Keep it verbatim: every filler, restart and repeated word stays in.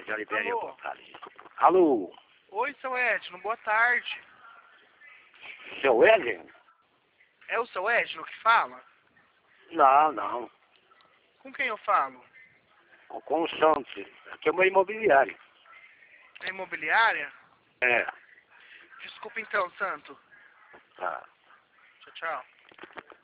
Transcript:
já liberei a Alô? portaria. Alô? Oi, seu Edno, boa tarde. Seu Ellen? É o seu Edno que fala? Não, não. Com quem eu falo? Com com o Santos. Aqui é uma imobiliária. É imobiliária? É. Desculpa então, Santo. Tá. Tchau, tchau.